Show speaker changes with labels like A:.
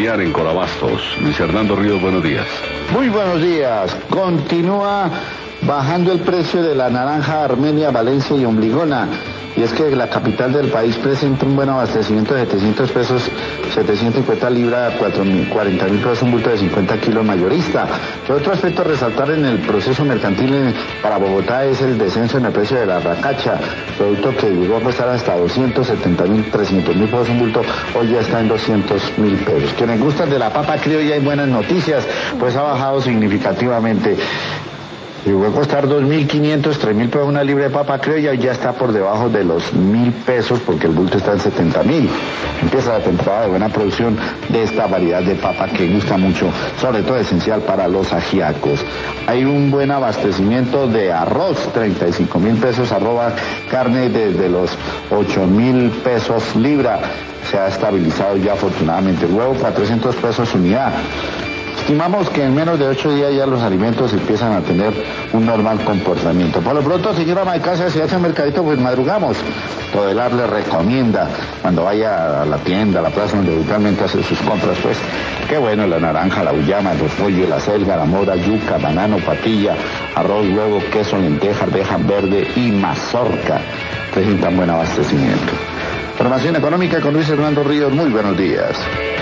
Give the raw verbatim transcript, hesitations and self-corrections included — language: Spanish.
A: familiar en Corabastos. Luis Hernando Ríos, buenos días.
B: Muy buenos días. Continúa bajando el precio de la naranja Armenia, Valencia y Ombligona. Y es que la capital del país presenta un buen abastecimiento de setecientos pesos, setecientos cincuenta libras, cuarenta mil pesos, un bulto de cincuenta kilos mayorista. Que otro aspecto a resaltar en el proceso mercantil para Bogotá es el descenso en el precio de la racacha, producto que llegó a costar hasta doscientos setenta mil, trescientos mil pesos un bulto, hoy ya está en doscientos mil pesos. Quienes gustan de la papa criolla y buenas noticias, pues ha bajado significativamente. Llegó a costar dos mil quinientos, tres mil pesos una libra de papa criolla y ya está por debajo de los mil pesos porque el bulto está en setenta mil. Empieza la temporada de buena producción de esta variedad de papa que gusta mucho, sobre todo esencial para los ajíacos. Hay un buen abastecimiento de arroz, treinta y cinco mil pesos, arroba carne desde los ocho mil pesos libra. Se ha estabilizado ya afortunadamente. Huevo, cuatrocientos pesos unidad. Estimamos que en menos de ocho días ya los alimentos empiezan a tener un normal comportamiento. Por lo pronto, señora ama de casa, si hace mercadito, pues madrugamos. Todelar le recomienda, cuando vaya a la tienda, a la plaza donde habitualmente hace sus compras, pues, qué bueno, la naranja, la uyama, el repollo, la selga, la mora, yuca, banano, patilla, arroz, huevo, queso, lenteja, arveja verde y mazorca. Presentan buen abastecimiento. Información económica con Luis Hernando Ríos, muy buenos días.